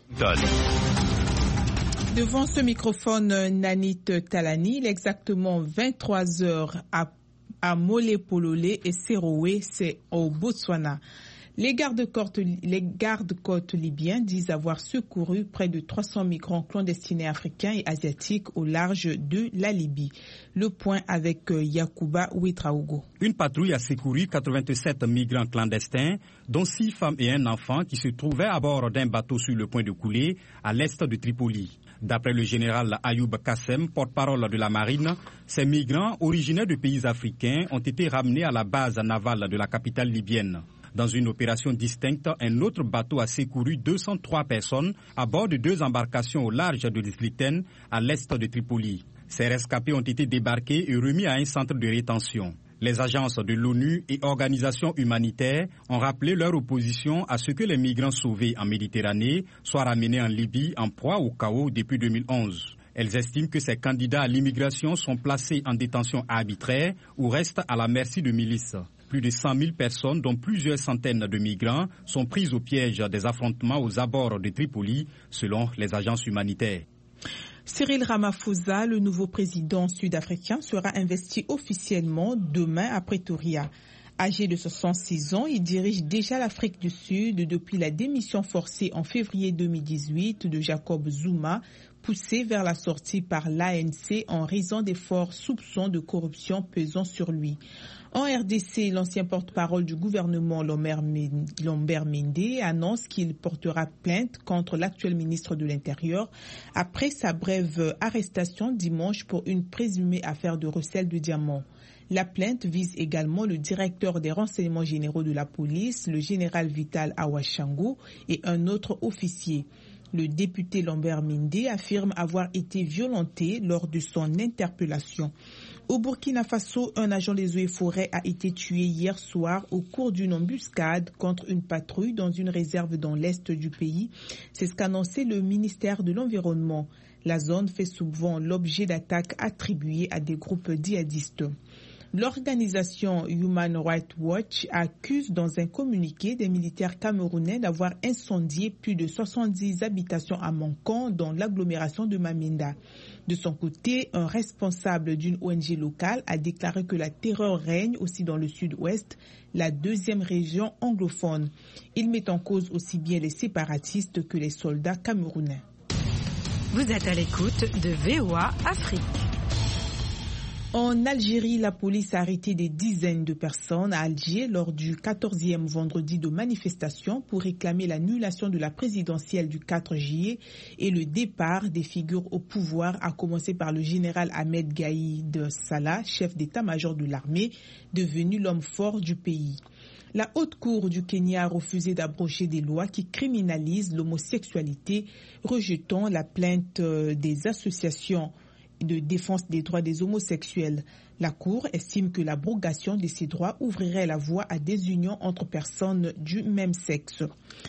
Devant ce microphone, Nanit Talani, il est exactement 23 heures à Mole-Pololé et Serowe, c'est au Botswana. Les gardes-côtes libyens disent avoir secouru près de 300 migrants clandestins africains et asiatiques au large de la Libye. Le point avec Yacouba Ouedraogo. Une patrouille a secouru 87 migrants clandestins, dont 6 femmes et un enfant qui se trouvaient à bord d'un bateau sur le point de couler à l'est de Tripoli. D'après le général Ayoub Kassem, porte-parole de la marine, ces migrants originaires de pays africains ont été ramenés à la base navale de la capitale libyenne. Dans une opération distincte, un autre bateau a secouru 203 personnes à bord de 2 embarcations au large de Sliten, à l'est de Tripoli. Ces rescapés ont été débarqués et remis à un centre de rétention. Les agences de l'ONU et organisations humanitaires ont rappelé leur opposition à ce que les migrants sauvés en Méditerranée soient ramenés en Libye en proie au chaos depuis 2011. Elles estiment que ces candidats à l'immigration sont placés en détention arbitraire ou restent à la merci de milices. Plus de 100 000 personnes, dont plusieurs centaines de migrants, sont prises au piège des affrontements aux abords de Tripoli, selon les agences humanitaires. Cyril Ramaphosa, le nouveau président sud-africain, sera investi officiellement demain à Pretoria. Âgé de 66 ans, il dirige déjà l'Afrique du Sud depuis la démission forcée en février 2018 de Jacob Zuma, poussé vers la sortie par l'ANC en raison des forts soupçons de corruption pesant sur lui. En RDC, l'ancien porte-parole du gouvernement Lambert Mende annonce qu'il portera plainte contre l'actuel ministre de l'Intérieur après sa brève arrestation dimanche pour une présumée affaire de recel de diamants. La plainte vise également le directeur des renseignements généraux de la police, le général Vital Awashango, et un autre officier. Le député Lambert Mende affirme avoir été violenté lors de son interpellation. Au Burkina Faso, un agent des eaux et forêts a été tué hier soir au cours d'une embuscade contre une patrouille dans une réserve dans l'est du pays. C'est ce qu'a annoncé le ministère de l'Environnement. La zone fait souvent l'objet d'attaques attribuées à des groupes djihadistes. L'organisation Human Rights Watch accuse dans un communiqué des militaires camerounais d'avoir incendié plus de 70 habitations à Mankan dans l'agglomération de Maminda. De son côté, un responsable d'une ONG locale a déclaré que la terreur règne aussi dans le sud-ouest, la deuxième région anglophone. Il met en cause aussi bien les séparatistes que les soldats camerounais. Vous êtes à l'écoute de VOA Afrique. En Algérie, la police a arrêté des dizaines de personnes à Alger lors du 14e vendredi de manifestation pour réclamer l'annulation de la présidentielle du 4 juillet et le départ des figures au pouvoir, à commencer par le général Ahmed Gaïd Salah, chef d'état-major de l'armée, devenu l'homme fort du pays. La Haute Cour du Kenya a refusé d'abroger des lois qui criminalisent l'homosexualité, rejetant la plainte des associations de défense des droits des homosexuels. La Cour estime que l'abrogation de ces droits ouvrirait la voie à des unions entre personnes du même sexe.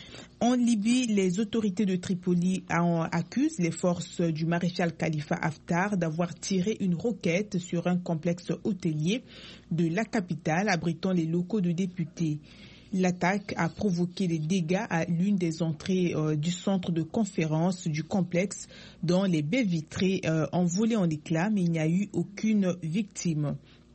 En Libye, les autorités de Tripoli accusent les forces du maréchal Khalifa Haftar d'avoir tiré une roquette sur un complexe hôtelier de la capitale abritant les locaux de députés. L'attaque a provoqué des dégâts à l'une des entrées du centre de conférence du complexe, dont les baies vitrées ont volé en éclats, mais il n'y a eu aucune victime.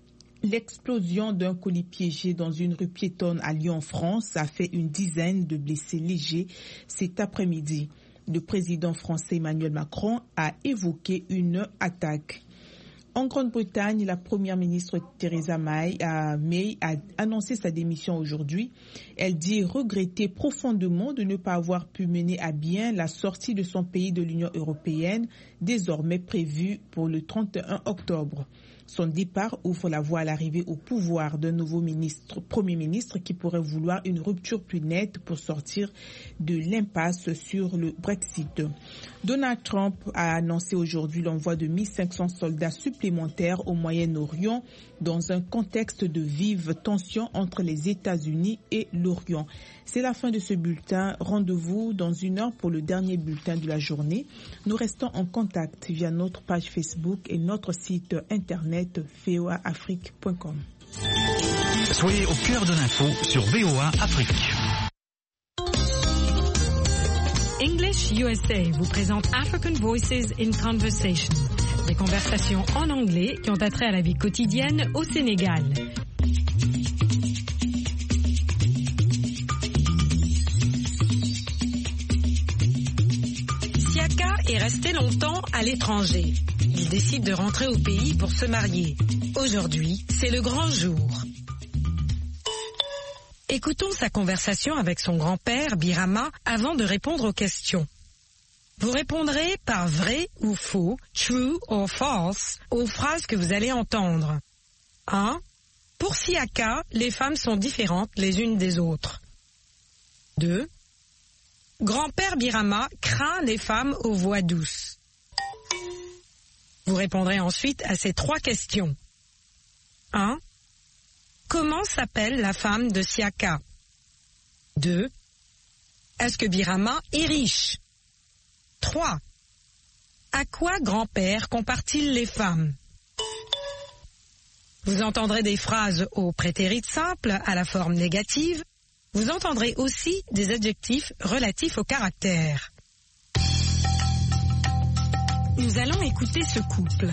L'explosion d'un colis piégé dans une rue piétonne à Lyon, France, a fait une dizaine de blessés légers cet après-midi. Le président français Emmanuel Macron a évoqué une attaque. En Grande-Bretagne, la première ministre Theresa May a annoncé sa démission aujourd'hui. Elle dit regretter profondément de ne pas avoir pu mener à bien la sortie de son pays de l'Union européenne, désormais prévue pour le 31 octobre. Son départ ouvre la voie à l'arrivée au pouvoir d'un nouveau Premier ministre qui pourrait vouloir une rupture plus nette pour sortir de l'impasse sur le Brexit. Donald Trump a annoncé aujourd'hui l'envoi de 1500 soldats supplémentaires au Moyen-Orient dans un contexte de vive tension entre les États-Unis et l'Orient. C'est la fin de ce bulletin. Rendez-vous dans 1 heure pour le dernier bulletin de la journée. Nous restons en contact via notre page Facebook et notre site internet voaafrique.com. Soyez au cœur de l'info sur VOA Afrique. English USA vous présente African Voices in Conversation. Des conversations en anglais qui ont attrait à la vie quotidienne au Sénégal. Siaka est resté longtemps à l'étranger. Il décide de rentrer au pays pour se marier. Aujourd'hui, c'est le grand jour. Écoutons sa conversation avec son grand-père, Birama, avant de répondre aux questions. Vous répondrez par vrai ou faux, true or false, aux phrases que vous allez entendre. 1. Pour Siaka, les femmes sont différentes les unes des autres. 2. Grand-père Birama craint les femmes aux voix douces. Vous répondrez ensuite à ces 3 questions. 1. Comment s'appelle la femme de Siaka? 2. Est-ce que Birama est riche? 3. À quoi grand-père compare-t-il les femmes? Vous entendrez des phrases au prétérit simple à la forme négative. Vous entendrez aussi des adjectifs relatifs au caractère. Nous allons écouter ce couple.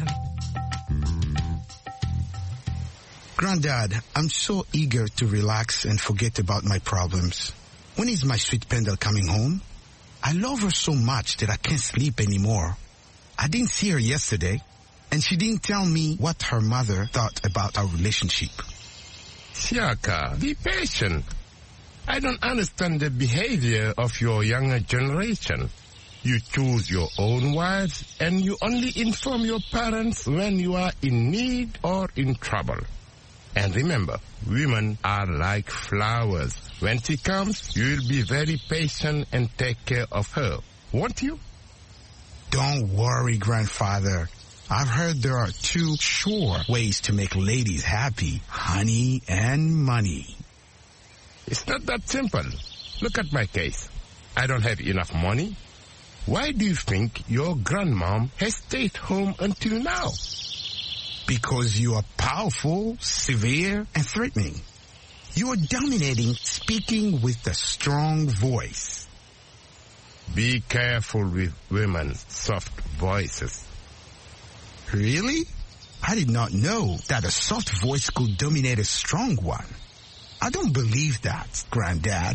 Granddad, I'm so eager to relax and forget about my problems. When is my sweet Pendle coming home? I love her so much that I can't sleep anymore. I didn't see her yesterday, and she didn't tell me what her mother thought about our relationship. Siaka, be patient. I don't understand the behavior of your younger generation. You choose your own wives, and you only inform your parents when you are in need or in trouble. And remember, women are like flowers. When she comes, you will be very patient and take care of her, won't you? Don't worry, grandfather. I've heard there are 2 sure ways to make ladies happy: honey and money. It's not that simple. Look at my case. I don't have enough money. Why do you think your grandmom has stayed home until now? Because you are powerful, severe, and threatening. You are dominating, speaking with a strong voice. Be careful with women's soft voices. Really? I did not know that a soft voice could dominate a strong one. I don't believe that, Granddad.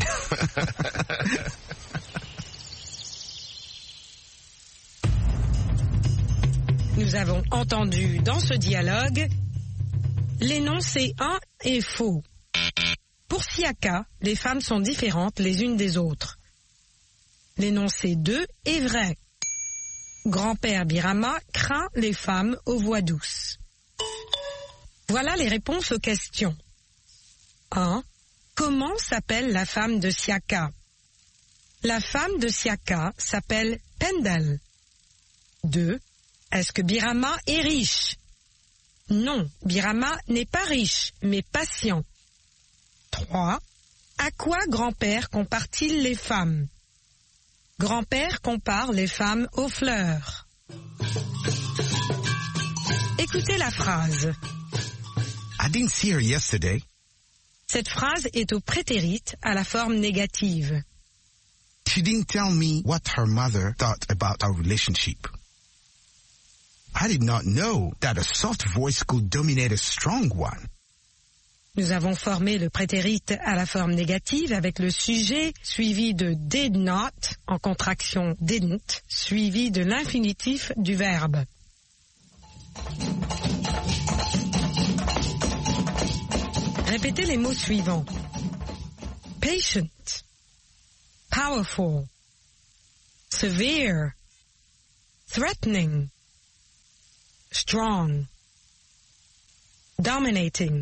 Nous avons entendu dans ce dialogue l'énoncé 1 est faux. Pour Siaka, les femmes sont différentes les unes des autres. L'énoncé 2 est vrai. Grand-père Birama craint les femmes aux voix douces. Voilà les réponses aux questions. 1. Comment s'appelle la femme de Siaka? La femme de Siaka s'appelle Pendle. 2. Est-ce que Birama est riche? Non, Birama n'est pas riche, mais patient. 3. À quoi grand-père compare-t-il les femmes? Grand-père compare les femmes aux fleurs. Écoutez la phrase. I didn't see her yesterday. Cette phrase est au prétérit à la forme négative. She didn't tell me what her mother thought about our relationship. I did not know that a soft voice could dominate a strong one. Nous avons formé le prétérit à la forme négative avec le sujet suivi de did not, en contraction didn't, suivi de l'infinitif du verbe. Répétez les mots suivants. Patient, powerful, severe, threatening, strong, dominating.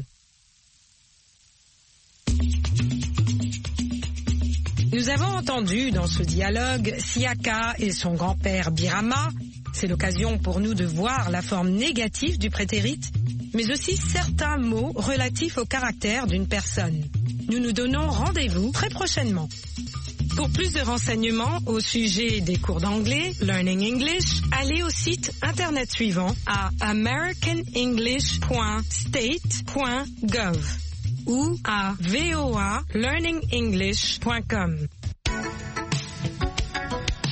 Nous avons entendu dans ce dialogue Siaka et son grand-père Birama. C'est l'occasion pour nous de voir la forme négative du prétérit, mais aussi certains mots relatifs au caractère d'une personne. Nous nous donnons rendez-vous très prochainement. Pour plus de renseignements au sujet des cours d'anglais, Learning English, allez au site internet suivant à americanenglish.state.gov ou à voalearningenglish.com.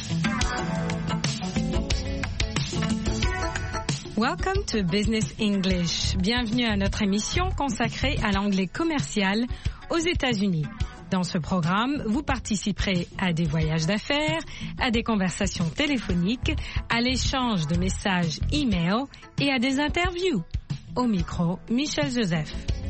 Welcome to Business English. Bienvenue à notre émission consacrée à l'anglais commercial aux États-Unis. Dans ce programme, vous participerez à des voyages d'affaires, à des conversations téléphoniques, à l'échange de messages e-mail et à des interviews. Au micro, Michel Joseph.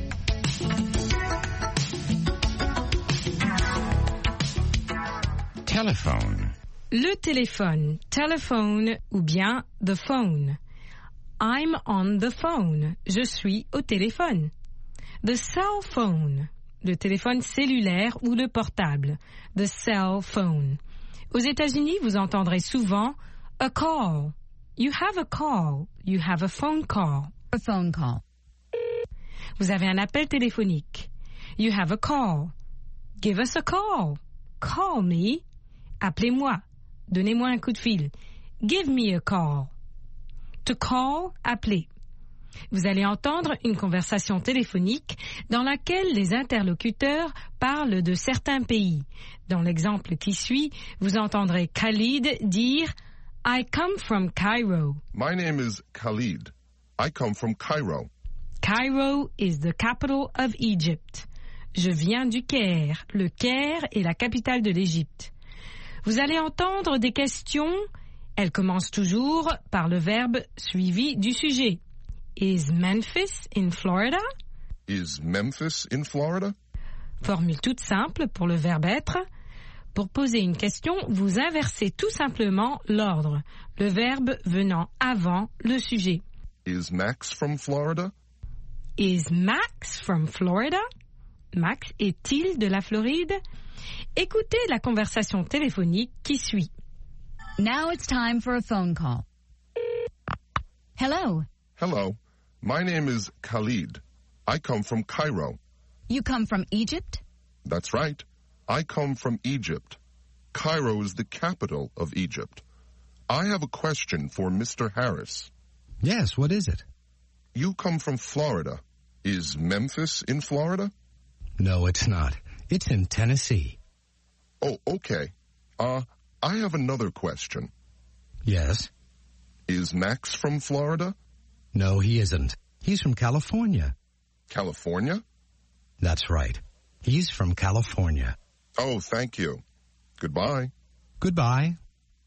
Telephone. Le téléphone, telephone ou bien the phone. I'm on the phone. Je suis au téléphone. The cell phone. Le téléphone cellulaire ou le portable. The cell phone. Aux États-Unis, vous entendrez souvent a call. You have a call. You have a phone call. A phone call. Vous avez un appel téléphonique. You have a call. Give us a call. Call me. Appelez-moi. Donnez-moi un coup de fil. Give me a call. To call, appeler. Vous allez entendre une conversation téléphonique dans laquelle les interlocuteurs parlent de certains pays. Dans l'exemple qui suit, vous entendrez Khalid dire « I come from Cairo ». My name is Khalid. I come from Cairo. Cairo is the capital of Egypt. Je viens du Caire. Le Caire est la capitale de l'Égypte. Vous allez entendre des questions. Elles commencent toujours par le verbe suivi du sujet. Is Memphis in Florida? Is Memphis in Florida? Formule toute simple pour le verbe être. Pour poser une question, vous inversez tout simplement l'ordre, le verbe venant avant le sujet. Is Max from Florida? Is Max from Florida? Max est-il de la Floride? Écoutez la conversation téléphonique qui suit. Now it's time for a phone call. Hello. Hello. My name is Khalid. I come from Cairo. You come from Egypt? That's right. I come from Egypt. Cairo is the capital of Egypt. I have a question for Mr. Harris. Yes, what is it? You come from Florida. Is Memphis in Florida? No, it's not. It's in Tennessee. Oh, okay. I have another question. Yes? Is Max from Florida? No, he isn't. He's from California. California? That's right. He's from California. Oh, thank you. Goodbye. Goodbye.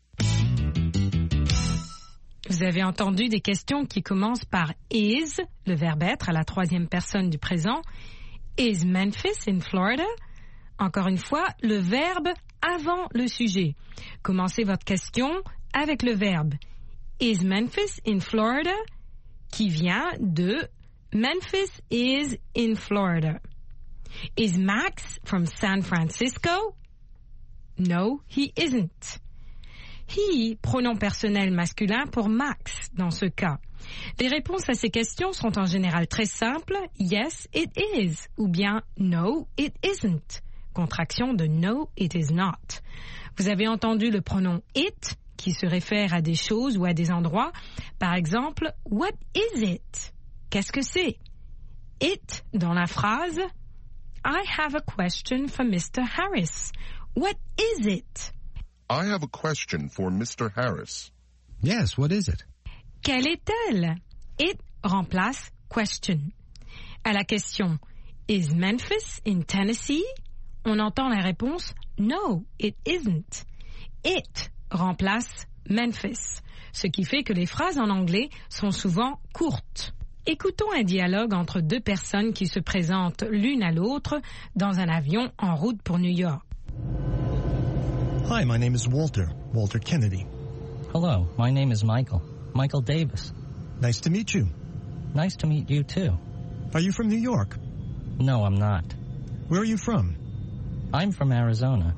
Vous avez entendu des questions qui commencent par is, le verbe être à la troisième personne du présent. Is Memphis in Florida? Encore une fois, le verbe avant le sujet. Commencez votre question avec le verbe Is Memphis in Florida? Qui vient de Memphis is in Florida. Is Max from San Francisco? No, he isn't. He, pronom personnel masculin pour Max dans ce cas. Les réponses à ces questions sont en général très simples. Yes, it is. Ou bien no, it isn't. Contraction de no, it is not. Vous avez entendu le pronom it qui se réfère à des choses ou à des endroits. Par exemple, what is it? Qu'est-ce que c'est? It dans la phrase I have a question for Mr. Harris. What is it? I have a question for Mr. Harris. Yes, what is it? Quelle est-elle? It remplace question. À la question Is Memphis in Tennessee? On entend la réponse No, it isn't. It remplace Memphis, ce qui fait que les phrases en anglais sont souvent courtes. Écoutons un dialogue entre deux personnes qui se présentent l'une à l'autre dans un avion en route pour New York. Hi, my name is Walter Kennedy. Hello, my name is Michael Davis. Nice to meet you. Nice to meet you too. Are you from New York? No, I'm not. Where are you from? I'm from Arizona.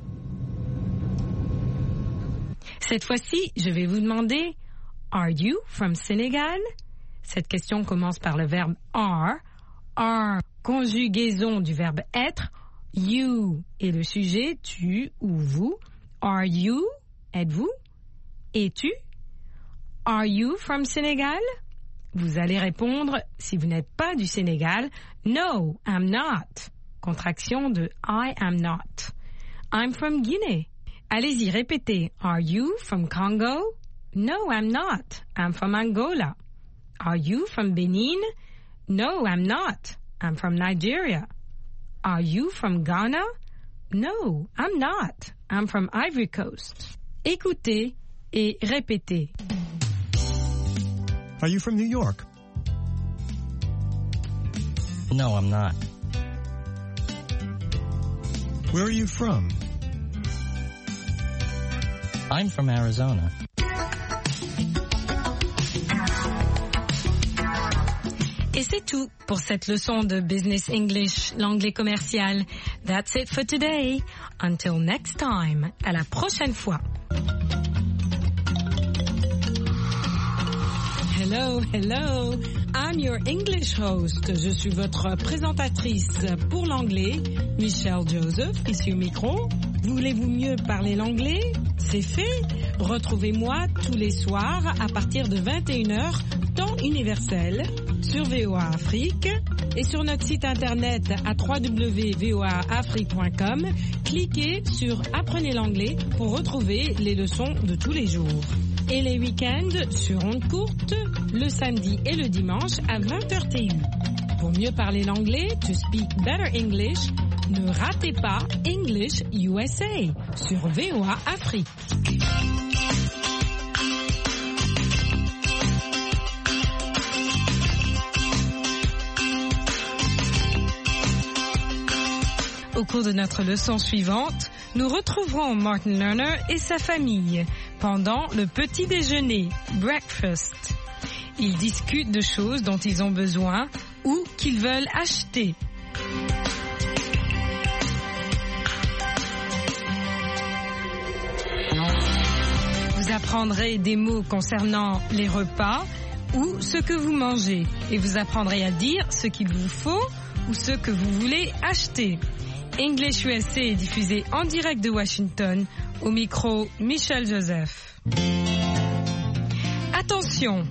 Cette fois-ci, je vais vous demander Are you from Senegal? Cette question commence par le verbe are. Are, conjugaison du verbe être. You est le sujet, tu ou vous. Are you, êtes-vous? Es-tu? Are you from Senegal? Vous allez répondre, si vous n'êtes pas du Sénégal, No, I'm not. Contraction de I am not. I'm from Guinea. Allez-y, répétez. Are you from Congo? No, I'm not. I'm from Angola. Are you from Benin? No, I'm not. I'm from Nigeria. Are you from Ghana? No, I'm not. I'm from Ivory Coast. Écoutez et répétez. Are you from New York? No, I'm not. Where are you from? I'm from Arizona. Et c'est tout pour cette leçon de Business English, l'anglais commercial. That's it for today. Until next time. À la prochaine fois. Hello, hello. I'm your English host. Je suis votre présentatrice pour l'anglais, Michelle Joseph, ici au micro. Voulez-vous mieux parler l'anglais? C'est fait. Retrouvez-moi tous les soirs à partir de 21h, temps universel, sur VOA Afrique et sur notre site internet à www.voaafrique.com. Cliquez sur Apprenez l'anglais pour retrouver les leçons de tous les jours. Et les week-ends sur ondes courtes, le samedi et le dimanche à 20h TU. Pour mieux parler l'anglais, to speak better English, ne ratez pas English USA sur VOA Afrique. Au cours de notre leçon suivante, nous retrouverons Martin Lerner et sa famille pendant le petit déjeuner, breakfast. Ils discutent de choses dont ils ont besoin ou qu'ils veulent acheter. Vous apprendrez des mots concernant les repas ou ce que vous mangez et vous apprendrez à dire ce qu'il vous faut ou ce que vous voulez acheter. English USA est diffusé en direct de Washington, au micro Michelle Joseph. Attention,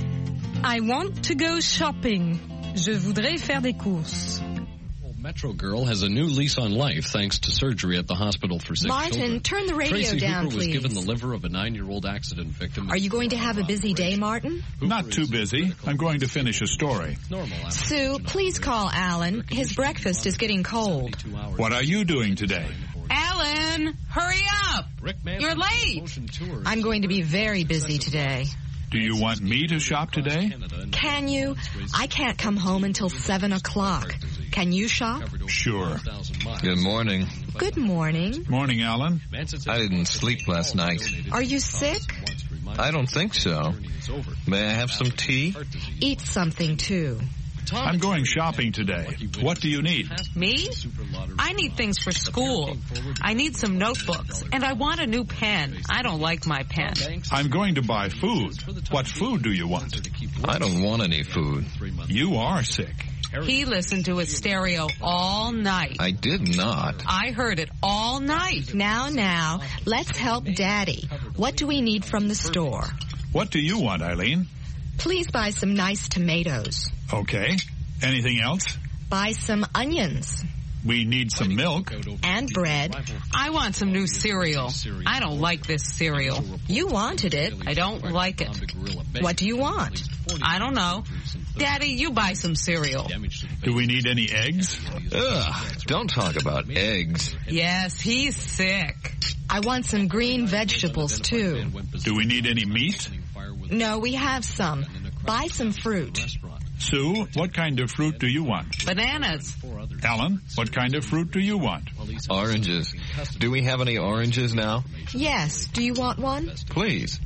I want to go shopping. Je voudrais faire des courses. Metro Girl has a new lease on life thanks to surgery at the hospital for sick children. Martin, turn the radio down, Hooper please. was given the liver of a 9-year-old accident victim. Are you going to have a busy day, Martin? Not too busy. I'm going to finish a story. Sue, please call Alan. His breakfast is getting cold. What are you doing today? Alan, hurry up! You're late. I'm going to be very busy today. Do you want me to shop today? Can you? I can't come home until 7 o'clock. Can you shop? Sure. Good morning. Good morning. Morning, Alan. I didn't sleep last night. Are you sick? I don't think so. May I have some tea? Eat something, too. I'm going shopping today. What do you need? Me? I need things for school. I need some notebooks, and I want a new pen. I don't like my pen. I'm going to buy food. What food do you want? I don't want any food. You are sick. He listened to his stereo all night. I did not. I heard it all night. Now, let's help Daddy. What do we need from the store? What do you want, Eileen? Please buy some nice tomatoes. Okay. Anything else? Buy some onions. We need some milk. And bread. I want some new cereal. I don't like this cereal. You wanted it. I don't like it. What do you want? I don't know. Daddy, you buy some cereal. Do we need any eggs? Ugh, don't talk about eggs. Yes, he's sick. I want some green vegetables, too. Do we need any meat? No, we have some. Buy some fruit. Sue, what kind of fruit do you want? Bananas. Alan, what kind of fruit do you want? Oranges. Do we have any oranges now? Yes. Do you want one? Please.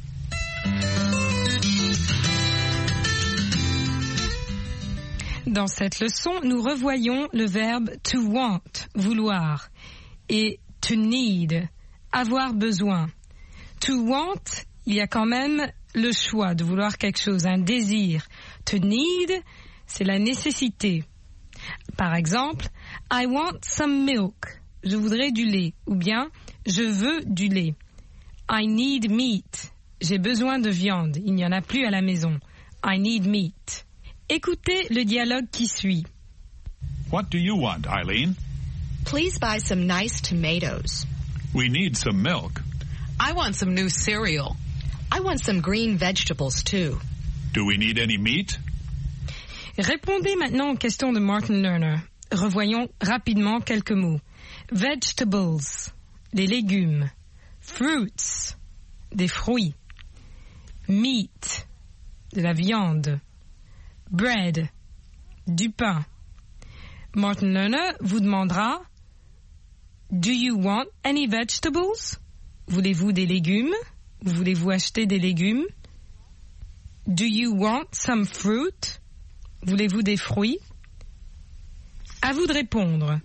Dans cette leçon, nous revoyons le verbe to want, vouloir, et to need, avoir besoin. To want, il y a quand même le choix de vouloir quelque chose, un désir. To need, c'est la nécessité. Par exemple, I want some milk. Je voudrais du lait. Ou bien, je veux du lait. I need meat. J'ai besoin de viande. Il n'y en a plus à la maison. I need meat. Écoutez le dialogue qui suit. What do you want, Eileen? Please buy some nice tomatoes. We need some milk. I want some new cereal. I want some green vegetables, too. Do we need any meat? Répondez maintenant aux questions de Martin Lerner. Revoyons rapidement quelques mots. Vegetables, des légumes. Fruits, des fruits. Meat, de la viande. Bread, du pain. Martin Lerner vous demandera Do you want any vegetables? Voulez-vous des légumes? Voulez-vous acheter des légumes? Do you want some fruit? Voulez-vous des fruits? À vous de répondre.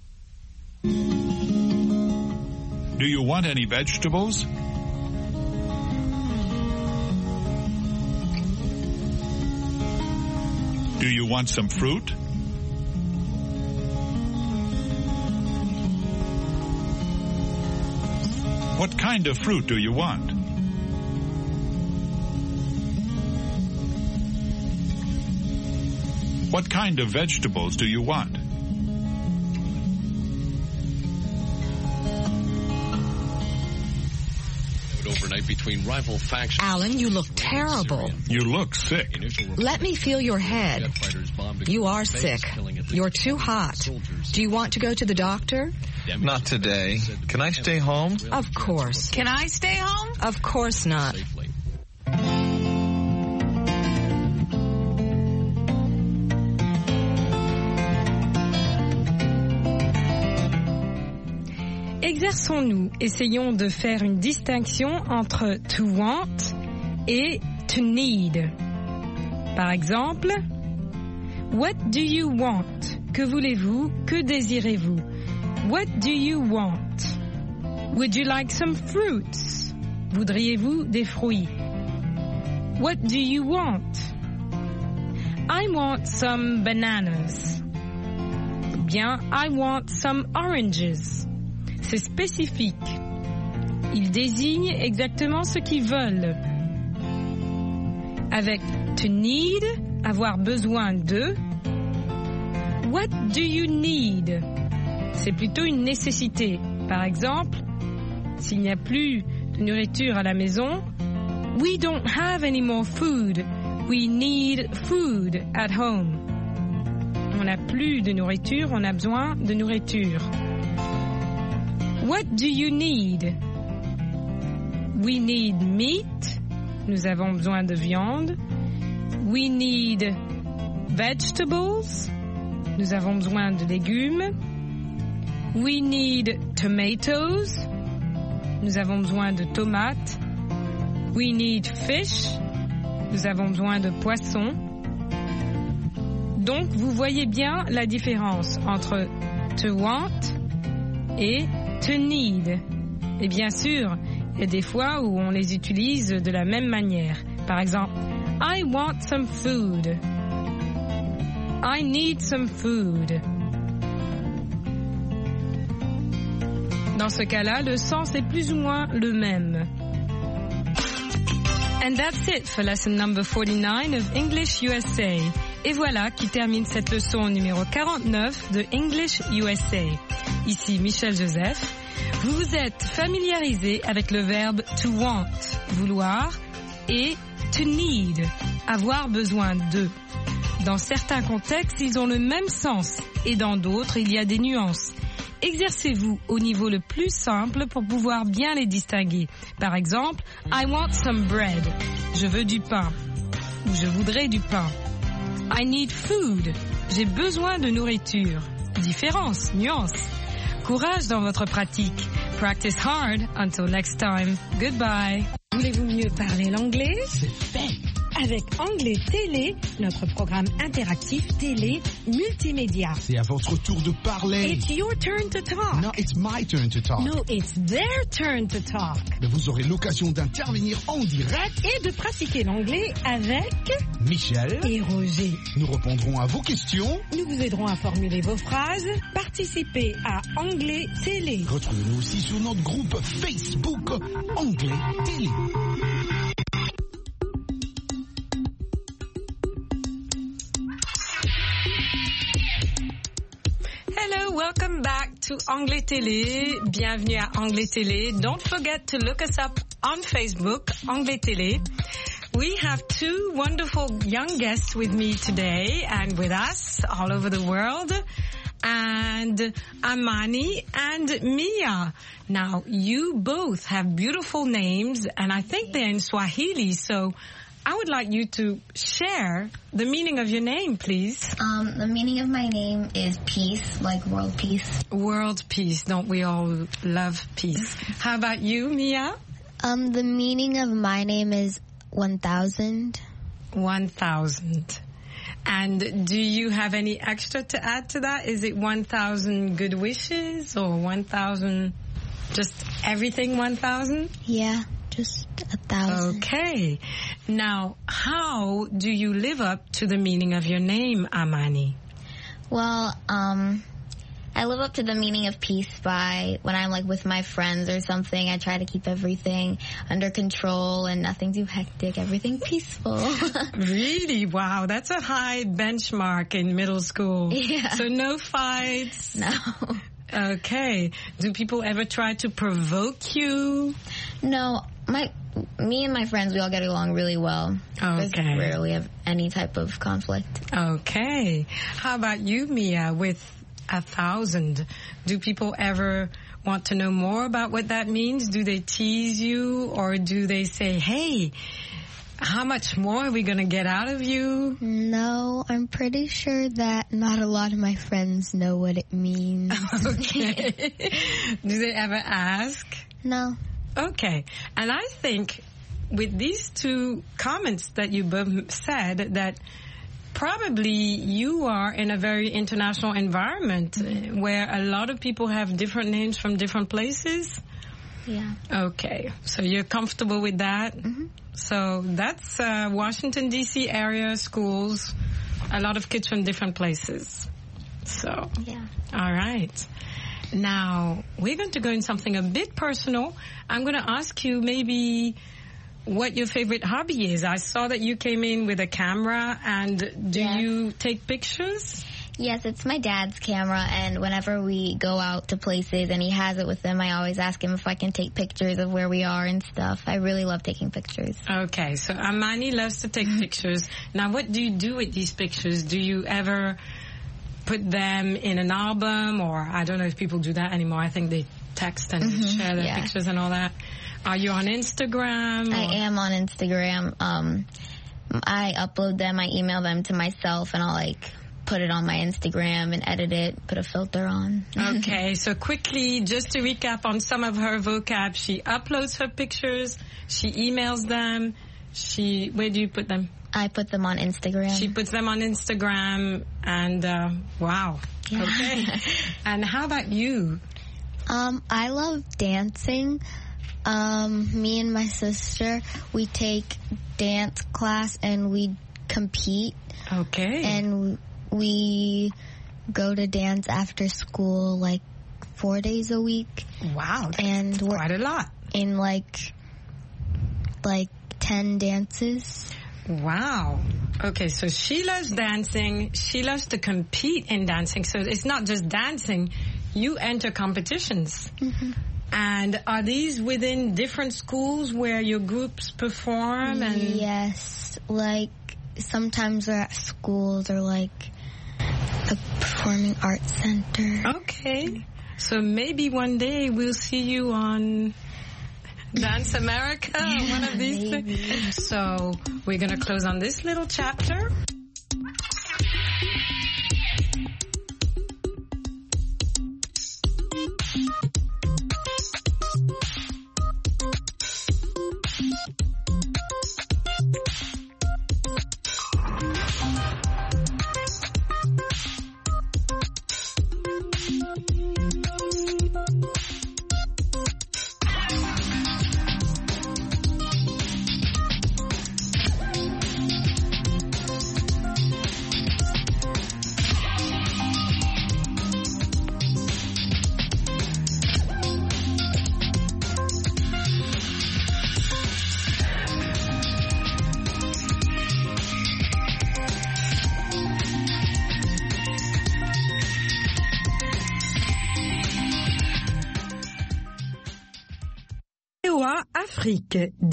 Do you want any vegetables? Do you want some fruit? What kind of fruit do you want? What kind of vegetables do you want? Overnight between rival factions. Alan, you look terrible. You look sick. Let me feel your head. You are sick. You're too hot. Do you want to go to the doctor? Not today. Can I stay home? Of course. Can I stay home? Of course not. Exerçons-nous, essayons de faire une distinction entre to want et to need. Par exemple, what do you want? Que voulez-vous? Que désirez-vous? What do you want? Would you like some fruits? Voudriez-vous des fruits? What do you want? I want some bananas. Ou bien, I want some oranges. C'est spécifique. Ils désignent exactement ce qu'ils veulent. Avec to need, avoir besoin de. What do you need? C'est plutôt une nécessité. Par exemple, s'il n'y a plus de nourriture à la maison, we don't have any more food. We need food at home. On n'a plus de nourriture, on a besoin de nourriture. What do you need? We need meat. Nous avons besoin de viande. We need vegetables. Nous avons besoin de légumes. We need tomatoes. Nous avons besoin de tomates. We need fish. Nous avons besoin de poissons. Donc, vous voyez bien la différence entre to want et to need. Et bien sûr, il y a des fois où on les utilise de la même manière. Par exemple, I want some food. I need some food. Dans ce cas-là, le sens est plus ou moins le même. And that's it for lesson number 49 of English USA. Et voilà qui termine cette leçon numéro 49 de English USA. Ici Michel Joseph. Vous vous êtes familiarisé avec le verbe to want, vouloir, et to need, avoir besoin de. Dans certains contextes, ils ont le même sens, et dans d'autres, il y a des nuances. Exercez-vous au niveau le plus simple pour pouvoir bien les distinguer. Par exemple, I want some bread. Je veux du pain. Ou je voudrais du pain. I need food. J'ai besoin de nourriture. Différence, nuance. Courage dans votre pratique. Practice hard. Until next time. Goodbye. Voulez-vous mieux parler l'anglais? C'est fait. Avec Anglais Télé, notre programme interactif télé multimédia. C'est à votre tour de parler. It's your turn to talk. No, it's my turn to talk. No, it's their turn to talk. Mais vous aurez l'occasion d'intervenir en direct et de pratiquer l'anglais avec Michel et Roger. Nous répondrons à vos questions. Nous vous aiderons à formuler vos phrases. Participez à Anglais Télé. Retrouvez-nous aussi sur notre groupe Facebook Anglais Télé. Hello, welcome back to Anglais Télé. Bienvenue à Anglais Télé. Don't forget to look us up on Facebook, Anglais Télé. We have two wonderful young guests with me today and with us all over the world. And Amani and Mia. Now, you both have beautiful names, and I think they're in Swahili, so I would like you to share the meaning of your name, please. The meaning of my name is peace, like world peace. World peace. Don't we all love peace? How about you, Mia? The meaning of my name is 1000. 1000. And do you have any extra to add to that? Is it 1000 good wishes or 1000, just everything 1000? Yeah, just 1000. Okay. Now, how do you live up to the meaning of your name, Amani? Well, I live up to the meaning of peace by when I'm like with my friends or something, I try to keep everything under control and nothing too hectic, everything peaceful. Really? Wow, that's a high benchmark in middle school. Yeah. So no fights? No. Okay. Do people ever try to provoke you? No, me and my friends, we all get along really well. Okay. There's rarely have any type of conflict. Okay. How about you, Mia, with 1000? Do people ever want to know more about what that means? Do they tease you, or do they say, hey, how much more are we going to get out of you? No, I'm pretty sure that not a lot of my friends know what it means. Okay. Do they ever ask? No. Okay. And I think with these two comments that you both said, that probably you are in a very international environment where a lot of people have different names from different places. Yeah. Okay. So you're comfortable with that? Mm-hmm. So that's Washington, D.C. area schools, a lot of kids from different places. So, yeah. All right. Now, we're going to go in something a bit personal. I'm going to ask you maybe what your favorite hobby is. I saw that you came in with a camera, and do you take pictures? Yes, it's my dad's camera, and whenever we go out to places and he has it with him, I always ask him if I can take pictures of where we are and stuff. I really love taking pictures. Okay, so Amani loves to take pictures. Now, what do you do with these pictures? Do you ever put them in an album, or I don't know if people do that anymore. I think they text and share their pictures and all that. Are you on Instagram? I am on Instagram. I upload them, I email them to myself, and I'll put it on my Instagram and edit it, put a filter on. Okay, so quickly, just to recap on some of her vocab, she uploads her pictures, she emails them, where do you put them? I put them on Instagram. She puts them on Instagram, and wow. Yeah. Okay. And how about you? I love dancing. Me and my sister, we take dance class and we compete. Okay. And we go to dance after school 4 days a week. Wow, that's and we're quite a lot. In 10 dances. Wow. Okay, so she loves dancing. She loves to compete in dancing. So it's not just dancing. You enter competitions. Mm-hmm. And are these within different schools where your groups perform? And yes. Sometimes they're at schools or a performing arts center. Okay. So maybe one day we'll see you on Dance America, one of these things. So we're going to close on this little chapter. Afrique.